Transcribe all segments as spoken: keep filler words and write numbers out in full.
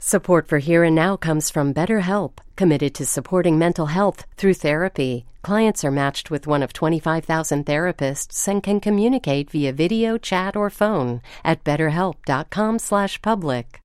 Support for Here and Now comes from BetterHelp, committed to supporting mental health through therapy. Clients are matched with one of twenty-five thousand therapists and can communicate via video, chat, or phone at betterhelp.com slash public.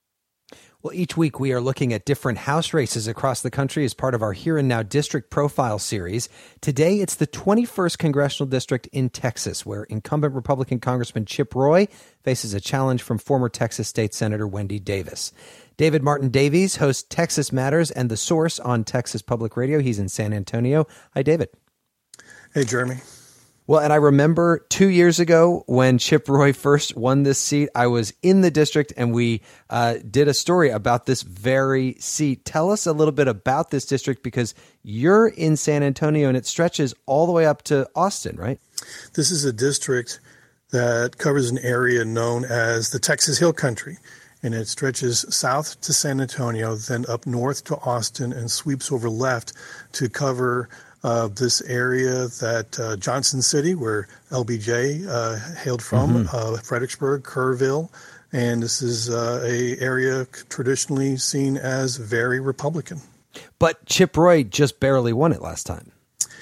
Well, each week we are looking at different House races across the country as part of our Here and Now District Profile series. Today, it's the twenty-first Congressional District in Texas, where incumbent Republican Congressman Chip Roy faces a challenge from former Texas State Senator Wendy Davis. David Martin Davies hosts Texas Matters and The Source on Texas Public Radio. He's in San Antonio. Hi, David. Hey, Jeremy. Well, and I remember two years ago when Chip Roy first won this seat, I was in the district and we uh, did a story about this very seat. Tell us a little bit about this district, because you're in San Antonio and it stretches all the way up to Austin, right? This is a district that covers an area known as the Texas Hill Country, and it stretches south to San Antonio, then up north to Austin, and sweeps over left to cover Uh, this area that uh, Johnson City, where L B J uh, hailed from, mm-hmm. uh, Fredericksburg, Kerrville, and this is uh, a area traditionally seen as very Republican. But Chip Roy just barely won it last time.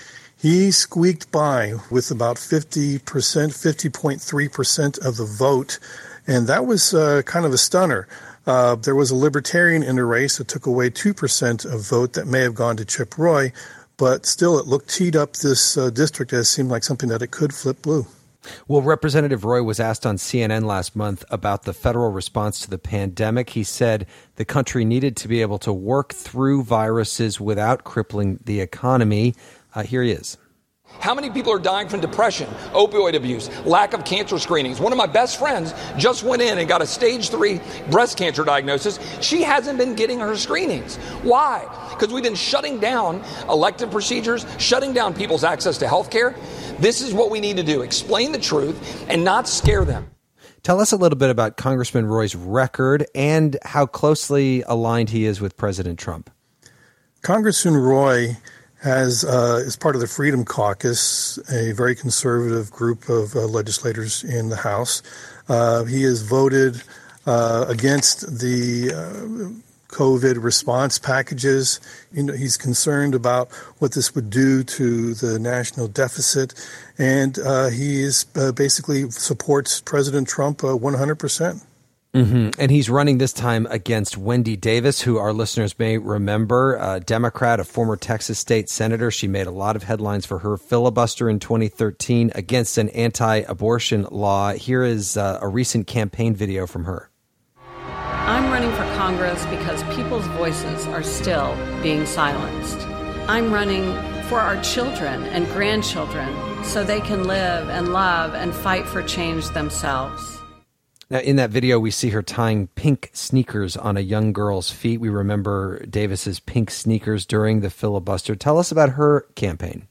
He squeaked by with about fifty percent, fifty point three percent of the vote, and that was uh, kind of a stunner. Uh, there was a Libertarian in the race that took away two percent of vote that may have gone to Chip Roy. But still, it looked teed up this uh, district as seemed like something that it could flip blue. Well, Representative Roy was asked on C N N last month about the federal response to the pandemic. He said the country needed to be able to work through viruses without crippling the economy. Uh, here he is. How many people are dying from depression, opioid abuse, lack of cancer screenings? One of my best friends just went in and got a stage three breast cancer diagnosis. She hasn't been getting her screenings. Why? Because we've been shutting down elective procedures, shutting down people's access to health care. This is what we need to do. Explain the truth and not scare them. Tell us a little bit about Congressman Roy's record and how closely aligned he is with President Trump. Congressman Roy has, uh, is part of the Freedom Caucus, a very conservative group of uh, legislators in the House. Uh, he has voted uh, against the uh, COVID response packages. You know, he's concerned about what this would do to the national deficit, and uh, he is uh, basically supports President Trump uh, one hundred percent. Mm-hmm. And he's running this time against Wendy Davis, who our listeners may remember, a Democrat, a former Texas state senator. She made a lot of headlines for her filibuster in twenty thirteen against an anti-abortion law. Here is uh, a recent campaign video from her. I'm running for Congress because people's voices are still being silenced. I'm running for our children and grandchildren so they can live and love and fight for change themselves. Now, in that video, we see her tying pink sneakers on a young girl's feet. We remember Davis's pink sneakers during the filibuster. Tell us about her campaign.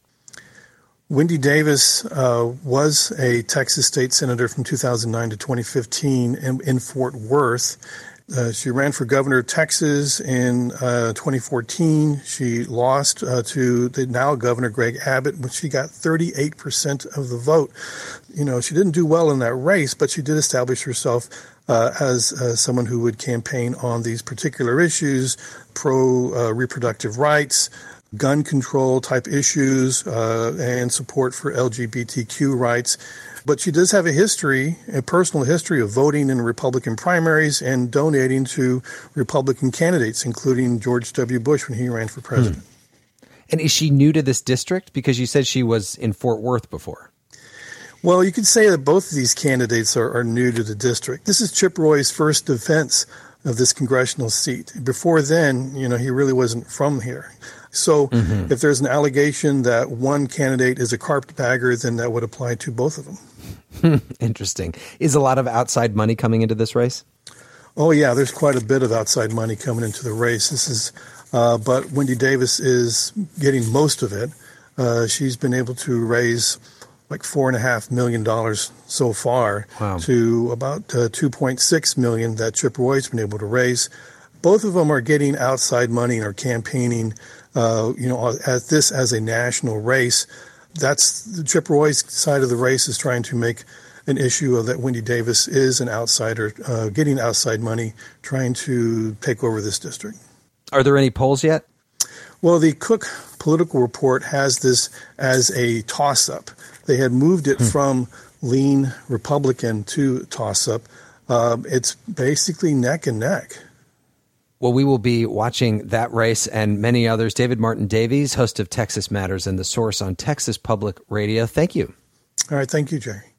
Wendy Davis uh, was a Texas state senator from two thousand nine to twenty fifteen in, in Fort Worth. Uh, she ran for governor of Texas in uh, twenty fourteen. She lost uh, to the now governor, Greg Abbott, but she got thirty-eight percent of the vote. You know, she didn't do well in that race, but she did establish herself uh, as uh, someone who would campaign on these particular issues, pro-reproductive uh, rights, gun control type issues, uh, and support for L G B T Q rights. But she does have a history, a personal history of voting in Republican primaries and donating to Republican candidates, including George W. Bush when he ran for president. Hmm. And is she new to this district? Because you said she was in Fort Worth before. Well, you could say that both of these candidates are, are new to the district. This is Chip Roy's first defense of this congressional seat. Before then, you know, he really wasn't from here. So mm-hmm. if there's an allegation that one candidate is a carpetbagger, then that would apply to both of them. Interesting. Is a lot of outside money coming into this race? Oh, yeah, there's quite a bit of outside money coming into the race. This is, uh, but Wendy Davis is getting most of it. Uh, she's been able to raise like four and a half million dollars so far wow. to about uh, two point six million that Chip Roy's been able to raise. Both of them are getting outside money and are campaigning, uh, you know, at this as a national race. That's Chip Roy's side of the race is trying to make an issue of that Wendy Davis is an outsider, uh, getting outside money, trying to take over this district. Are there any polls yet? Well, the Cook Political Report has this as a toss-up. They had moved it hmm. from lean Republican to toss-up. Uh, it's basically neck and neck. Well, we will be watching that race and many others. David Martin Davies, host of Texas Matters and The Source on Texas Public Radio. Thank you. All right. Thank you, Jerry.